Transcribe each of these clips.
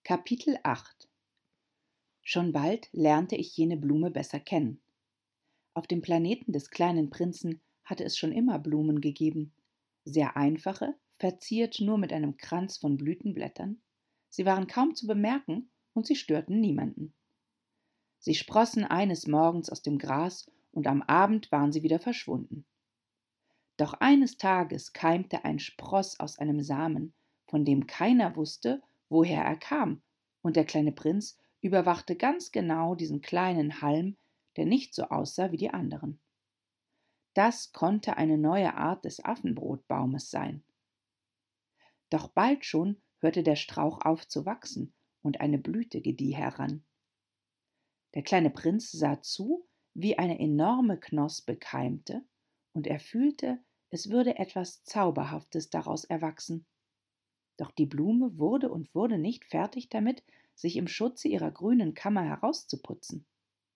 Kapitel 8 Schon bald lernte ich jene Blume besser kennen. Auf dem Planeten des kleinen Prinzen hatte es schon immer Blumen gegeben. Sehr einfache, verziert nur mit einem Kranz von Blütenblättern. Sie waren kaum zu bemerken und sie störten niemanden. Sie sprossen eines Morgens aus dem Gras und am Abend waren sie wieder verschwunden. Doch eines Tages keimte ein Spross aus einem Samen, von dem keiner wusste, woher er kam, und der kleine Prinz überwachte ganz genau diesen kleinen Halm, der nicht so aussah wie die anderen. Das konnte eine neue Art des Affenbrotbaumes sein. Doch bald schon hörte der Strauch auf zu wachsen und eine Blüte gedieh heran. Der kleine Prinz sah zu, wie eine enorme Knospe keimte, und er fühlte, es würde etwas Zauberhaftes daraus erwachsen. Doch die Blume wurde nicht fertig damit, sich im Schutze ihrer grünen Kammer herauszuputzen.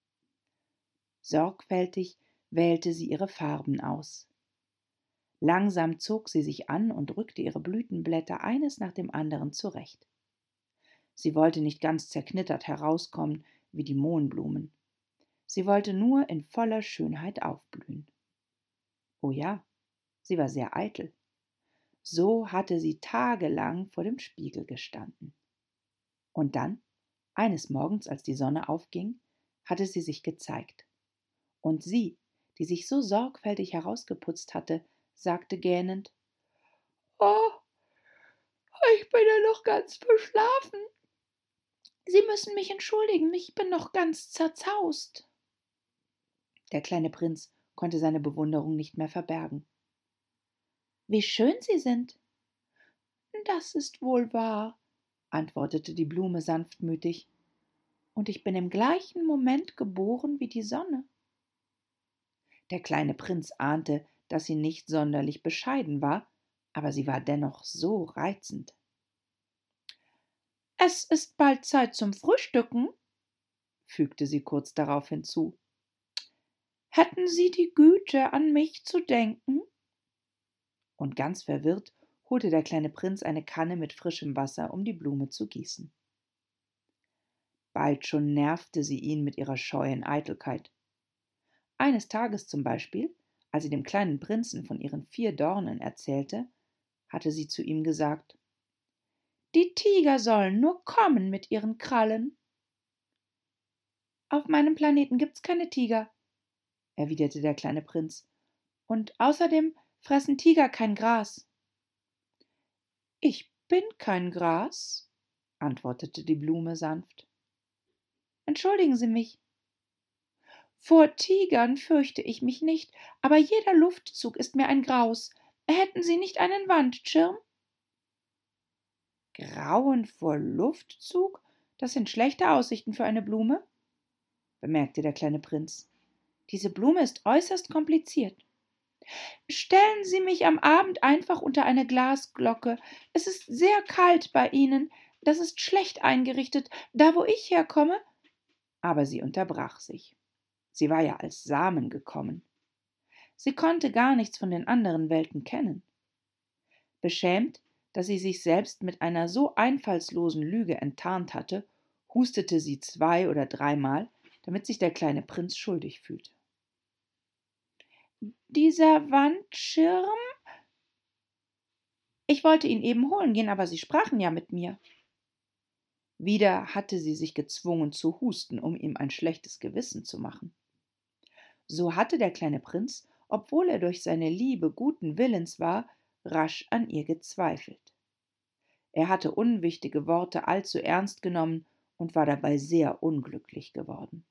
Sorgfältig wählte sie ihre Farben aus. Langsam zog sie sich an und rückte ihre Blütenblätter eines nach dem anderen zurecht. Sie wollte nicht ganz zerknittert herauskommen wie die Mohnblumen. Sie wollte nur in voller Schönheit aufblühen. Oh ja, sie war sehr eitel. So hatte sie tagelang vor dem Spiegel gestanden. Und dann, eines Morgens, als die Sonne aufging, hatte sie sich gezeigt. Und sie, die sich so sorgfältig herausgeputzt hatte, sagte gähnend: »Oh, ich bin ja noch ganz verschlafen. Sie müssen mich entschuldigen, ich bin noch ganz zerzaust.« Der kleine Prinz konnte seine Bewunderung nicht mehr verbergen. »Wie schön Sie sind!« »Das ist wohl wahr«, antwortete die Blume sanftmütig, »und ich bin im gleichen Moment geboren wie die Sonne.« Der kleine Prinz ahnte, dass sie nicht sonderlich bescheiden war, aber sie war dennoch so reizend. »Es ist bald Zeit zum Frühstücken«, fügte sie kurz darauf hinzu. »Hätten Sie die Güte, an mich zu denken?« Und ganz verwirrt holte der kleine Prinz eine Kanne mit frischem Wasser, um die Blume zu gießen. Bald schon nervte sie ihn mit ihrer scheuen Eitelkeit. Eines Tages zum Beispiel, als sie dem kleinen Prinzen von ihren 4 Dornen erzählte, hatte sie zu ihm gesagt: »Die Tiger sollen nur kommen mit ihren Krallen.« »Auf meinem Planeten gibt's keine Tiger«, erwiderte der kleine Prinz, »und außerdem fressen Tiger kein Gras.« »Ich bin kein Gras«, antwortete die Blume sanft. »Entschuldigen Sie mich.« »Vor Tigern fürchte ich mich nicht, aber jeder Luftzug ist mir ein Graus. Hätten Sie nicht einen Wandschirm?« »Grauen vor Luftzug? Das sind schlechte Aussichten für eine Blume«, bemerkte der kleine Prinz. »Diese Blume ist äußerst kompliziert.« »Stellen Sie mich am Abend einfach unter eine Glasglocke. Es ist sehr kalt bei Ihnen. Das ist schlecht eingerichtet, da wo ich herkomme.« Aber sie unterbrach sich. Sie war ja als Samen gekommen. Sie konnte gar nichts von den anderen Welten kennen. Beschämt, dass sie sich selbst mit einer so einfallslosen Lüge enttarnt hatte, hustete sie 2 oder 3 Mal, damit sich der kleine Prinz schuldig fühlte. »Dieser Wandschirm? Ich wollte ihn eben holen gehen, aber Sie sprachen ja mit mir.« Wieder hatte sie sich gezwungen zu husten, um ihm ein schlechtes Gewissen zu machen. So hatte der kleine Prinz, obwohl er durch seine Liebe guten Willens war, rasch an ihr gezweifelt. Er hatte unwichtige Worte allzu ernst genommen und war dabei sehr unglücklich geworden.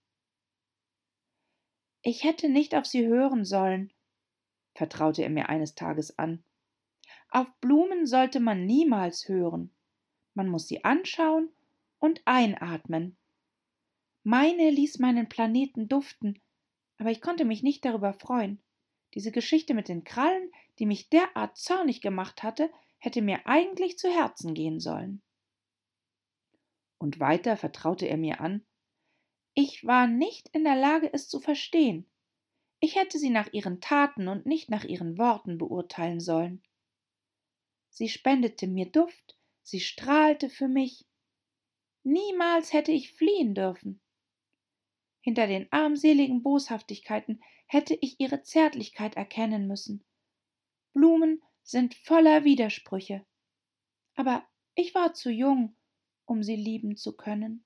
»Ich hätte nicht auf Sie hören sollen«, vertraute er mir eines Tages an. »Auf Blumen sollte man niemals hören. Man muss sie anschauen und einatmen. Meine ließ meinen Planeten duften, aber ich konnte mich nicht darüber freuen. Diese Geschichte mit den Krallen, die mich derart zornig gemacht hatte, hätte mir eigentlich zu Herzen gehen sollen.« Und weiter vertraute er mir an: »Ich war nicht in der Lage, es zu verstehen. Ich hätte sie nach ihren Taten und nicht nach ihren Worten beurteilen sollen. Sie spendete mir Duft, sie strahlte für mich. Niemals hätte ich fliehen dürfen. Hinter den armseligen Boshaftigkeiten hätte ich ihre Zärtlichkeit erkennen müssen. Blumen sind voller Widersprüche. Aber ich war zu jung, um sie lieben zu können.